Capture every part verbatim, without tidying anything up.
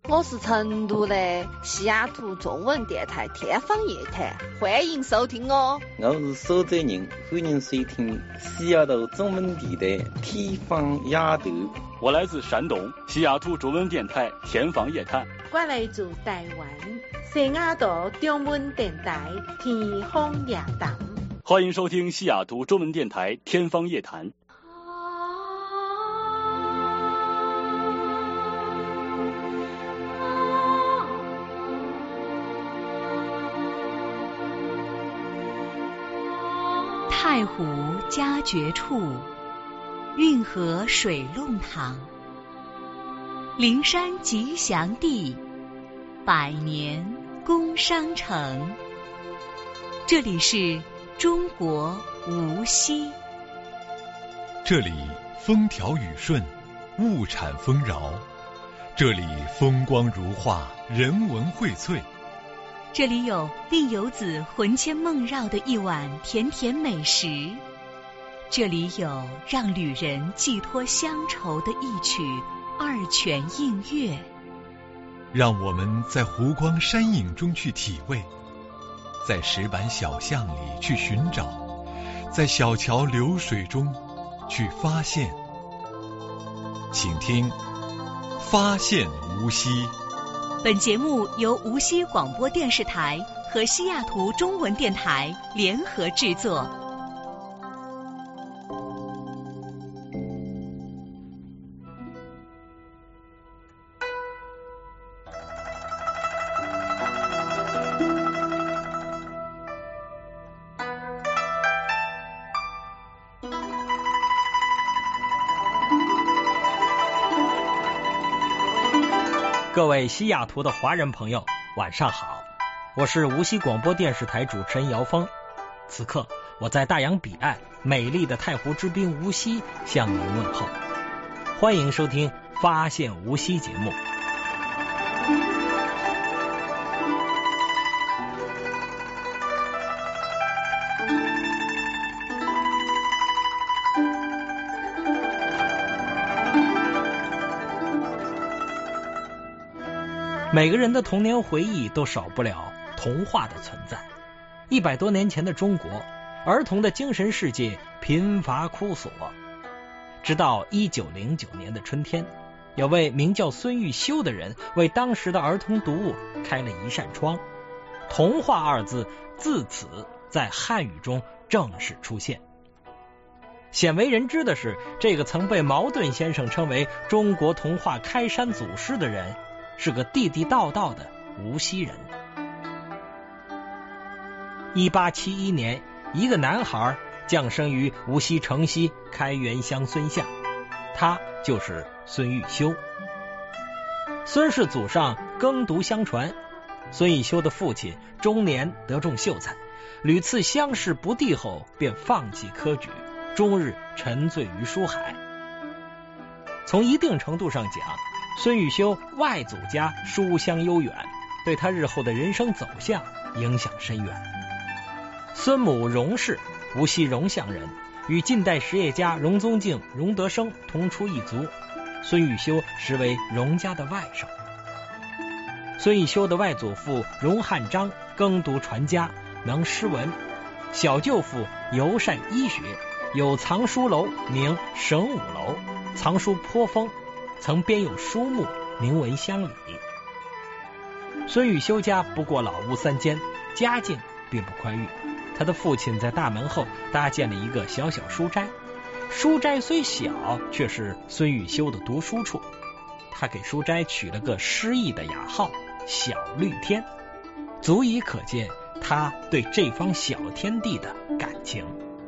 我是成都的西雅图中文电台天方夜谭，欢迎收听哦。 我是苏州人，欢迎收听西雅图中文电台天方夜谭。 我来自山东西雅图中文电台天方夜谭。 我来自台湾西雅图中文电台天方夜谭。 欢迎收听西雅图中文电台天方夜谭。 太湖佳绝处，运河水弄堂，灵山吉祥地，百年工商城。这里是中国无锡。 这里风调雨顺，物产丰饶。这里风光如画，人文荟萃。 这里有令游子魂牵梦绕的一碗甜甜美食，这里有让旅人寄托乡愁的一曲二泉映月。 让我们在湖光山影中去体味，在石板小巷里去寻找，在小桥流水中去发现。请听发现无锡。 本节目由无锡广播电视台和西雅图中文电台联合制作。 各位西雅图的华人朋友，晚上好，我是无锡广播电视台主持人姚峰。此刻我在大洋彼岸美丽的太湖之滨无锡向您问候，欢迎收听发现无锡节目。每个人的童年回忆都少不了童话的存在。一百多年前的中国，儿童的精神世界贫乏枯索。直到一九零九年的春天，有位名叫孙玉修的人为当时的儿童读物开了一扇窗，童话二字自此在汉语中正式出现。鲜为人知的是，这个曾被茅盾先生称为中国童话开山祖师的人，是个地地道道的无锡人。一八七一年，一个男孩降生于无锡城西开元乡孙巷，他就是孙玉修。孙氏祖上耕读相传，孙玉修的父亲终年得中秀才，屡次乡试不第后便放弃科举，终日沉醉于书海。从一定程度上讲，孙玉修外祖家书香悠远，对他日后的人生走向影响深远。孙母荣氏，无锡荣乡人，与近代实业家荣宗敬、荣德生同出一族，孙玉修实为荣家的外甥。孙玉修的外祖父荣汉章耕读传家，能诗文，小舅父尤善医学，有藏书楼名神武楼，藏书颇丰，曾编有书目名闻乡里。孙玉修家不过老屋三间，家境并不宽裕。他的父亲在大门后搭建了一个小小书斋，书斋虽小，却是孙玉修的读书处。他给书斋取了个诗意的雅号小绿天，足以可见他对这方小天地的感情。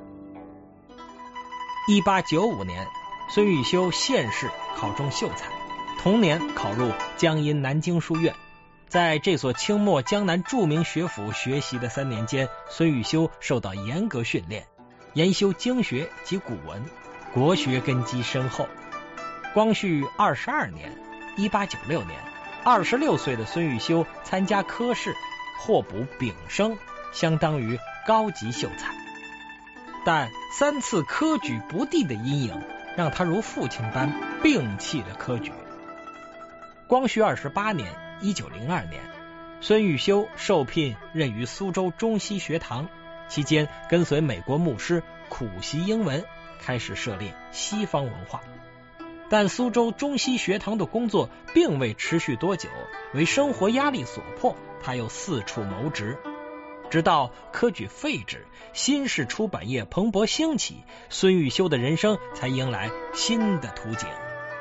一八九五年，孙玉修县试考中秀才，同年考入江阴南京书院。在这所清末江南著名学府学习的三年间，孙玉修受到严格训练，研修经学及古文，国学根基深厚。光绪二十二年，一八九六年，二十六岁的孙玉修参加科试，获补丙生，相当于高级秀才。但三次科举不第的阴影，让他如父亲般摒弃了科举。 光绪二十八年一九零二年，孙玉修受聘任于苏州中西学堂，期间跟随美国牧师苦习英文，开始涉猎西方文化。但苏州中西学堂的工作并未持续多久，为生活压力所迫，他又四处谋职。直到科举废止，新式出版业蓬勃兴起，孙玉修的人生才迎来新的图景。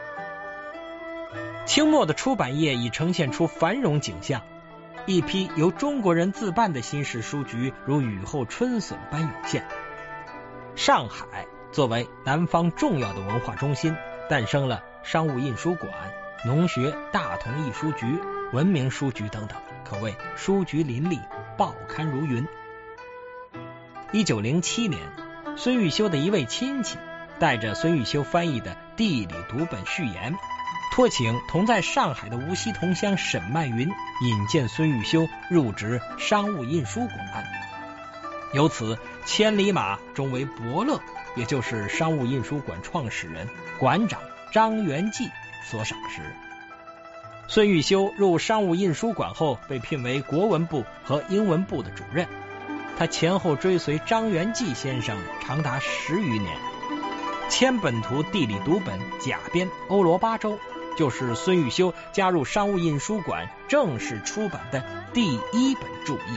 清末的出版业已呈现出繁荣景象，一批由中国人自办的新式书局如雨后春笋般涌现。上海作为南方重要的文化中心，诞生了商务印书馆、农学大同艺书局、文明书局等等，可谓书局林立，报刊如云。一九零七年，孙玉修的一位亲戚带着孙玉修翻译的地理读本序言，托请同在上海的无锡同乡沈曼云引荐孙玉修入职商务印书馆。由此千里马终为伯乐，也就是商务印书馆创始人馆长张元济所赏识。孙玉修入商务印书馆后，被聘为国文部和英文部的主任。他前后追随张元济先生长达十余年。千本图地理读本甲编欧罗巴州，就是孙玉修加入商务印书馆正式出版的第一本著译。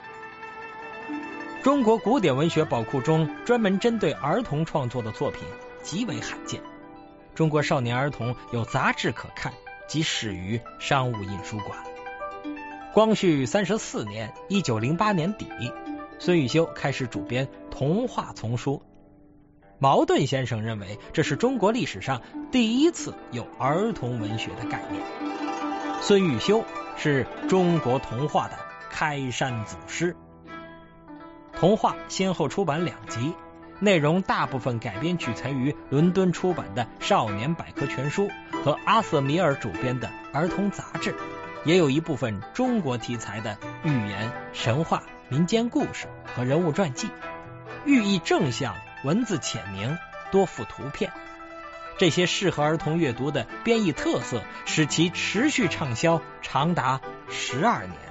中国古典文学宝库中专门针对儿童创作的作品极为罕见。中国少年儿童有杂志可看，即始于商务印书馆。光绪三十四年一九零八年底，孙玉修开始主编童话丛书。茅盾先生认为，这是中国历史上第一次有儿童文学的概念。孙玉修是中国童话的开山祖师。童话先后出版两集，内容大部分改编取材于伦敦出版的《少年百科全书》和阿瑟米尔主编的儿童杂志，也有一部分中国题材的寓言、神话、民间故事和人物传记，寓意正向，文字浅明，多附图片。这些适合儿童阅读的编译特色，使其持续畅销长达十二年。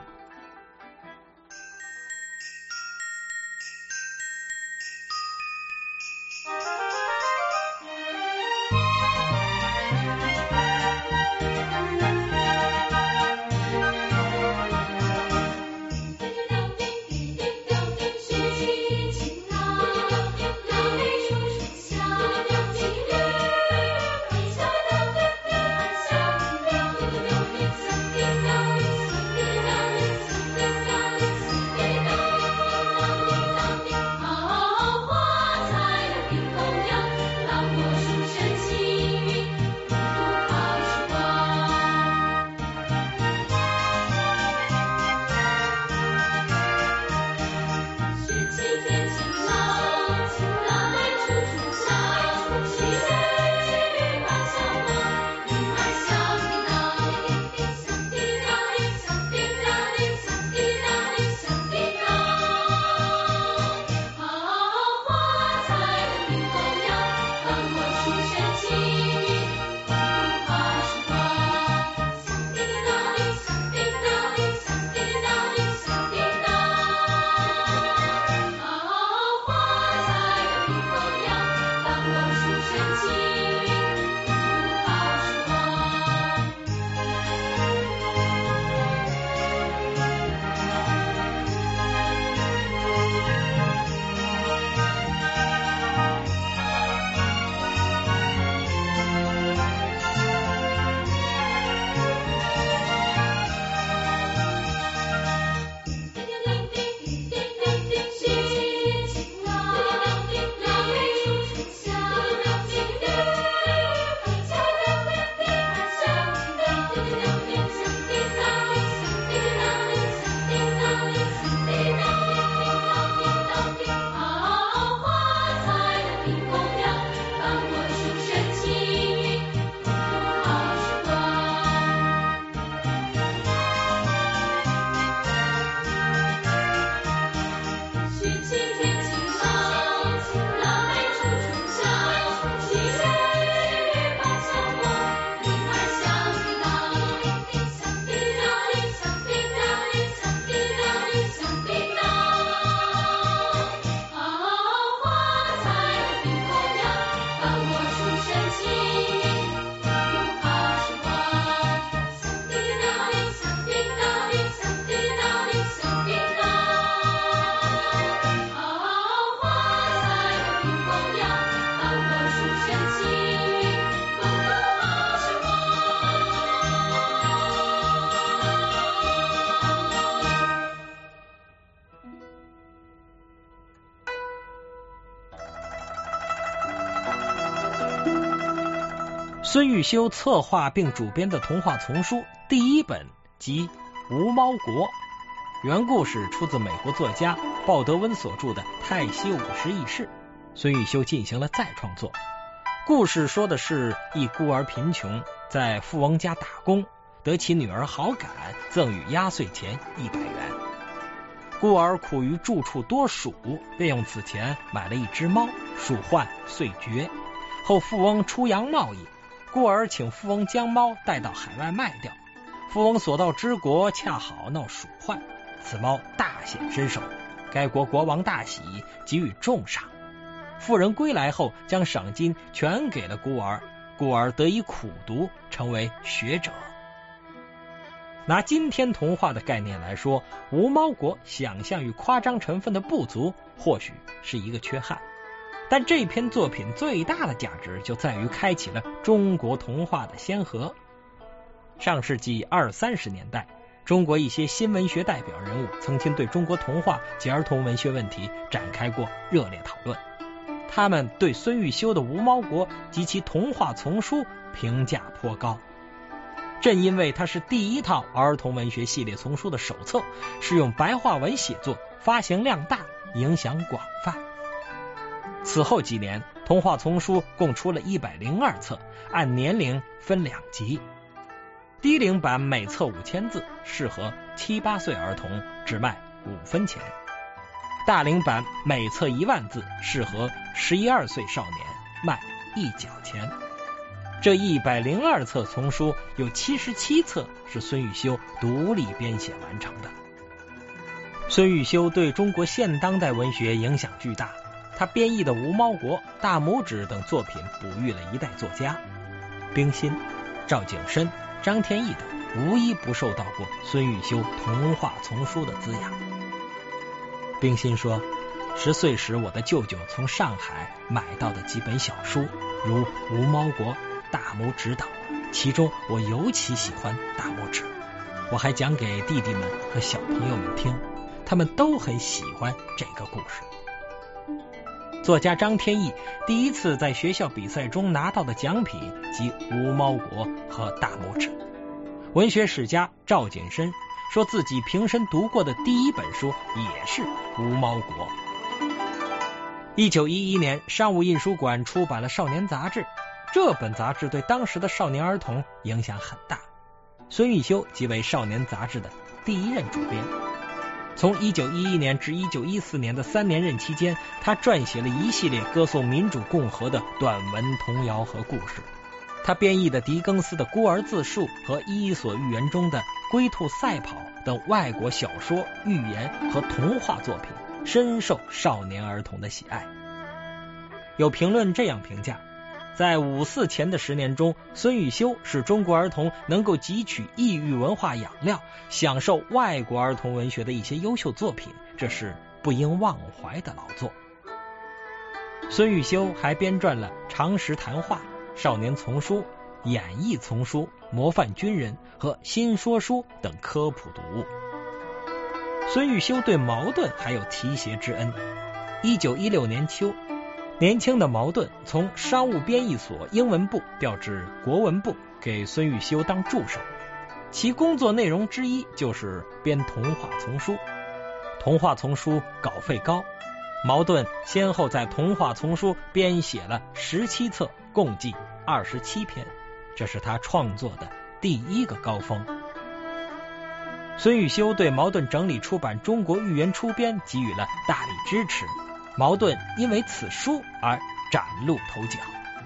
孙玉修策划并主编的童话丛书第一本即《无猫国》，原故事出自美国作家鲍德温所著的《泰西五十异事》，孙玉修进行了再创作。故事说的是一孤儿贫穷，在富翁家打工，得其女儿好感，赠予压岁钱一百元。孤儿苦于住处多鼠，便用此钱买了一只猫，鼠患遂绝。后富翁出洋贸易，孤儿请富翁将猫带到海外卖掉，富翁所到之国恰好闹鼠患，此猫大显身手，该国国王大喜，给予重赏。富人归来后，将赏金全给了孤儿，孤儿得以苦读，成为学者。拿今天童话的概念来说，无猫国想象与夸张成分的不足，或许是一个缺憾。但这篇作品最大的价值就在于开启了中国童话的先河。上世纪二三十年代，中国一些新文学代表人物曾经对中国童话及儿童文学问题展开过热烈讨论。他们对孙玉修的《无猫国》及其童话丛书评价颇高。正因为它是第一套儿童文学系列丛书的首册，是用白话文写作，发行量大，影响广泛。此后几年，童话丛书共出了一百零二册，按年龄分两级。低龄版每册五千字，适合七八岁儿童，只卖五分钱。大龄版每册一万字，适合十一二岁少年，卖一角钱。这一百零二册丛书有七十七册是孙玉修独立编写完成的。孙玉修对中国现当代文学影响巨大，他编译的《无猫国》《大拇指》等作品哺育了一代作家，冰心、赵景深、张天翼等无一不受到过孙玉修童话丛书的滋养。冰心说，十岁时我的舅舅从上海买到的几本小书，如《无猫国》《大拇指》等，其中我尤其喜欢《大拇指》，我还讲给弟弟们和小朋友们听，他们都很喜欢这个故事。作家张天翼第一次在学校比赛中拿到的奖品即《无猫国》和《大拇指》。文学史家赵景深说自己平生读过的第一本书也是《无猫国》。一九一一年，商务印书馆出版了《少年杂志》，这本杂志对当时的少年儿童影响很大。孙玉修即为《少年杂志》的第一任主编。从一九一一年至一九一四年的三年任期间，他撰写了一系列歌颂民主共和的短文、童谣和故事。他编译的狄更斯的《孤儿自述》和《伊索寓言》中的《龟兔赛跑》等外国小说、寓言和童话作品深受少年儿童的喜爱。有评论这样评价，在五四前的十年中，孙玉修使中国儿童能够汲取异域文化养料，享受外国儿童文学的一些优秀作品，这是不应忘怀的劳作。孙玉修还编撰了《常识谈话》、少年丛书、演义丛书、模范军人和新说书等科普读物。孙玉修对茅盾还有提携之恩。一九一六年秋，年轻的茅盾从商务编译所英文部调至国文部，给孙玉修当助手。其工作内容之一就是编童话丛书。童话丛书稿费高，茅盾先后在童话丛书编写了十七册，共计二十七篇，这是他创作的第一个高峰。孙玉修对茅盾整理出版《中国寓言出编》给予了大力支持，茅盾因为此书而崭露头角。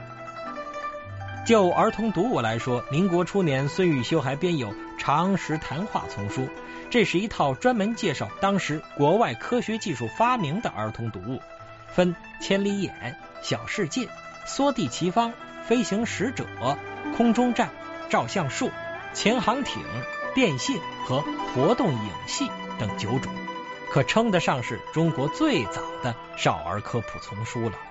就儿童读物来说，民国初年孙玉修还编有《常识谈话》丛书，这是一套专门介绍当时国外科学技术发明的儿童读物，分千里眼、小世界、缩地奇方、飞行使者、空中站、照相术、潜航艇、电信和活动影戏等九种，可称得上是中国最早的少儿科普丛书了。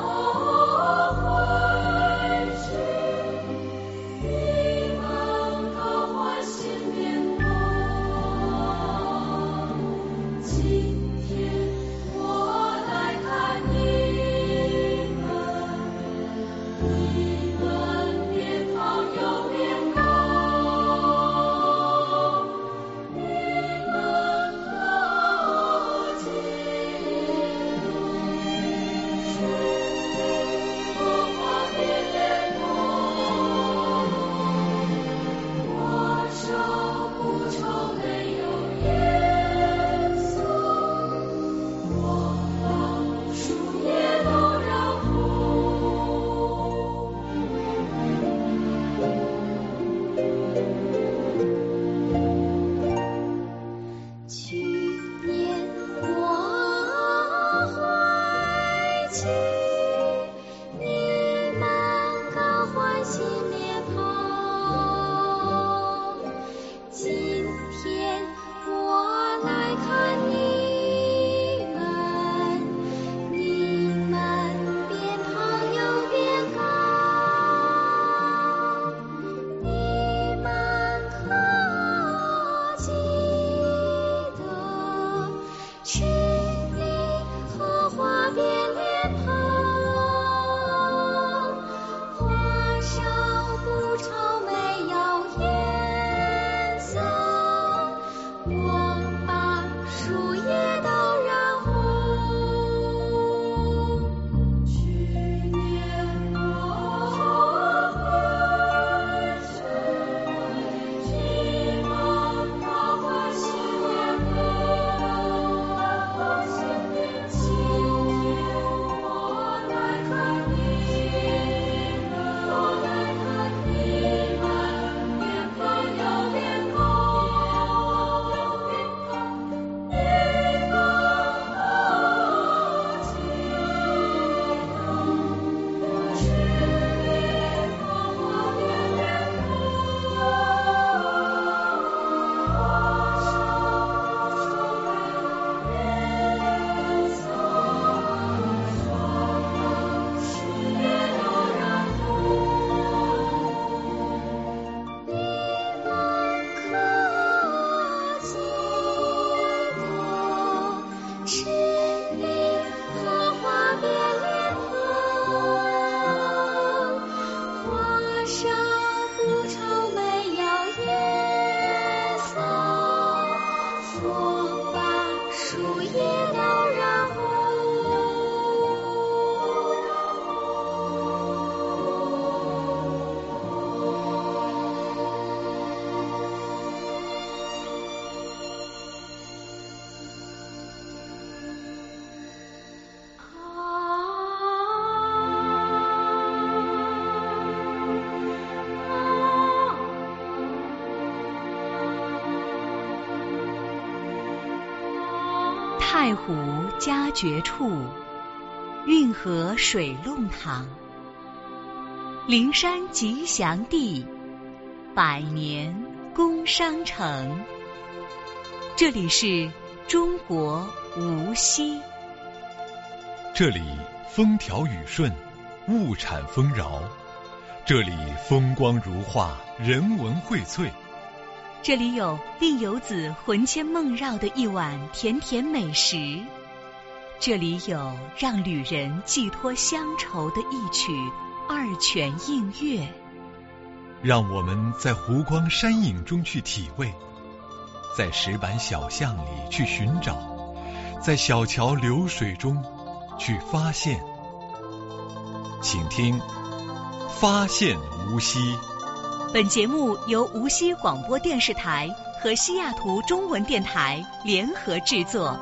去年我回去，一梦去年我回去，你们更换新面袍。今天我来看你们，你们变胖又变高。你们可记得去你荷花变脸庞，花上不愁没有颜色，我把树叶都染红。去年我回去，你们高欢喜年高兴年。今天我来看你们，我来看你们，变胖又变高，你们可记得去年荷花变脸是你荷花变脸庞，花上不愁没有颜色，我把树叶都染红。 太湖佳绝处，运河水弄堂。灵山吉祥地，百年工商城。这里是中国无锡。 这里风调雨顺，物产丰饶。这里风光如画，人文荟萃。 这里有令游子魂牵梦绕的一碗甜甜美食，这里有让旅人寄托乡愁的一曲二泉映月。 让我们在湖光山影中去体味，在石板小巷里去寻找，在小桥流水中去发现。请听《发现无锡》。 本节目由无锡广播电视台和西雅图中文电台联合制作。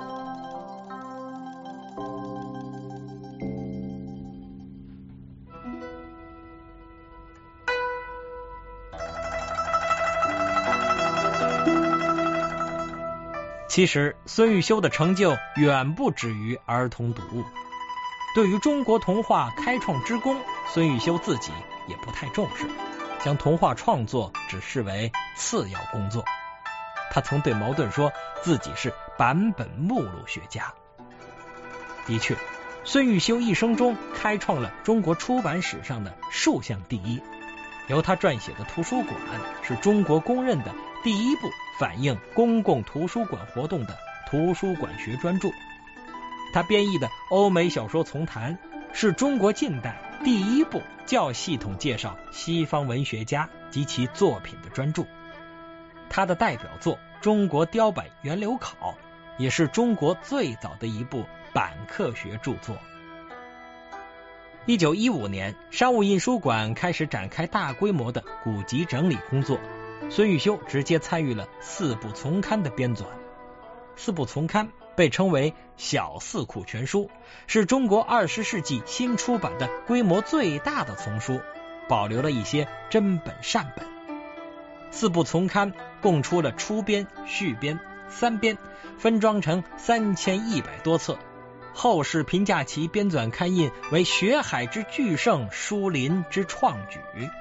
其实孙玉修的成就远不止于儿童读物，对于中国童话开创之功，孙玉修自己也不太重视，将童话创作只视为次要工作。他曾对茅盾说自己是版本目录学家。的确，孙玉修一生中开创了中国出版史上的数项第一，由他撰写的图书馆是中国公认的第一部反映公共图书馆活动的图书馆学专著。他编译的欧美小说丛谈是中国近代第一部较系统介绍西方文学家及其作品的专著。他的代表作《中国雕版源流考》也是中国最早的一部版刻学著作。一九一五年，商务印书馆开始展开大规模的古籍整理工作，孙玉修直接参与了四部丛刊的编纂。四部丛刊被称为小四库全书，是中国二十世纪新出版的规模最大的丛书，保留了一些真本善本。四部丛刊共出了初编、续编、 三编，分装成三千一百多册。后世评价其编纂刊印为学海之巨盛，书林之创举。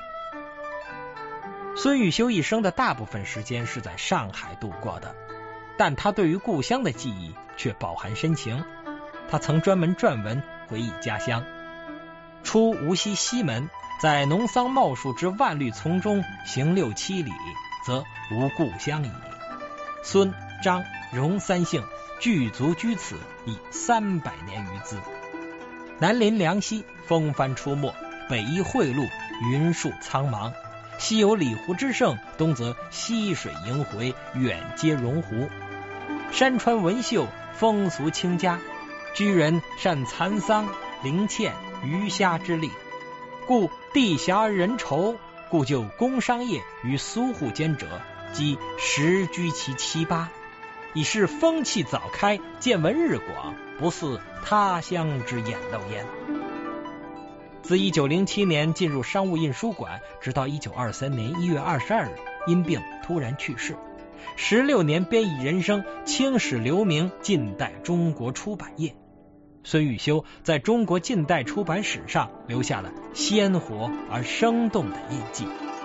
孙玉修一生的大部分时间是在上海度过的，但他对于故乡的记忆却饱含深情。他曾专门撰文回忆家乡。出无锡西门，在农桑茂树之万绿丛中行六七里，则无故乡矣。孙、张、荣三姓具足居此已三百年余兹。南临梁溪，风帆出没；北依汇路，云树苍茫。西有里湖之盛，东则溪水萦回，远接荣湖。山川文秀，风俗清佳，居人善蚕桑、灵蚬、鱼虾之利，故地狭而人稠，故就工商业于苏沪间者，即实居其七八，以是风气早开，见闻日广，不似他乡之眼漏焉。自一九零七年进入商务印书馆，直到一九二三年一月二十二日因病突然去世。十六年编译人生，青史留名近代中国出版业。孙玉修在中国近代出版史上留下了鲜活而生动的印记。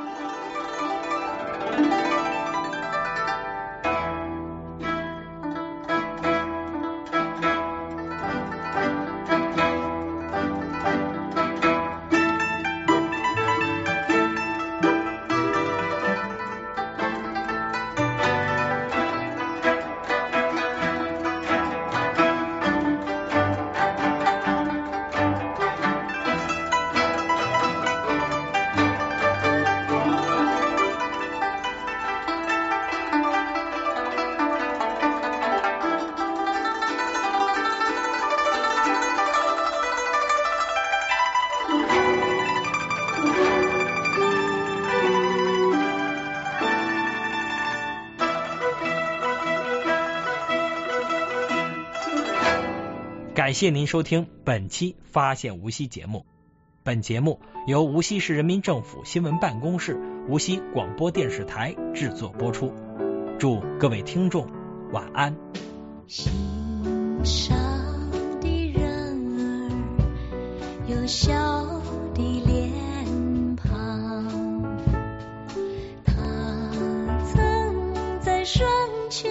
感谢您收听本期发现无锡节目。本节目由无锡市人民政府新闻办公室、无锡广播电视台制作播出。祝各位听众晚安。 心上的人儿有笑的脸庞，他曾在深秋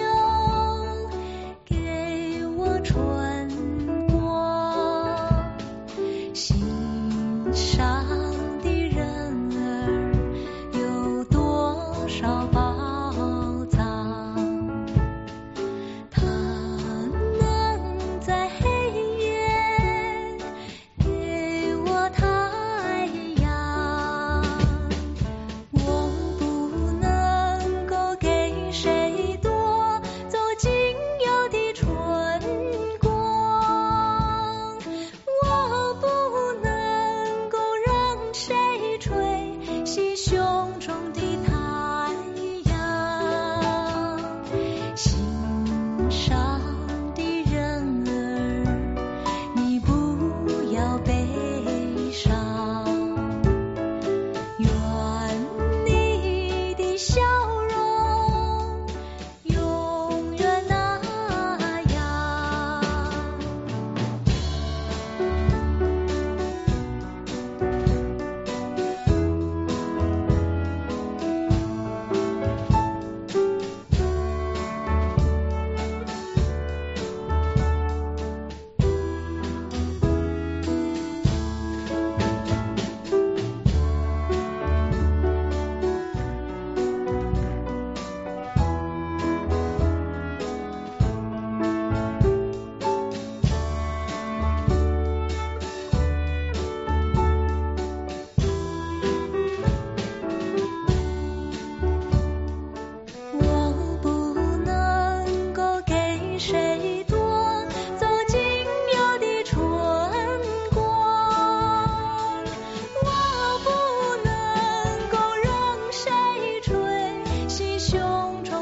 给我春光，心上的人儿有多少宝藏，他能在黑夜给我太阳，我不能够给谁夺走仅有的春光，我不能够让谁吹熄胸中的太阳，心上的人儿，你不要悲伤，愿你的笑容永远那样。我不能够给谁夺走仅有的春光，我不能够让谁吹熄胸中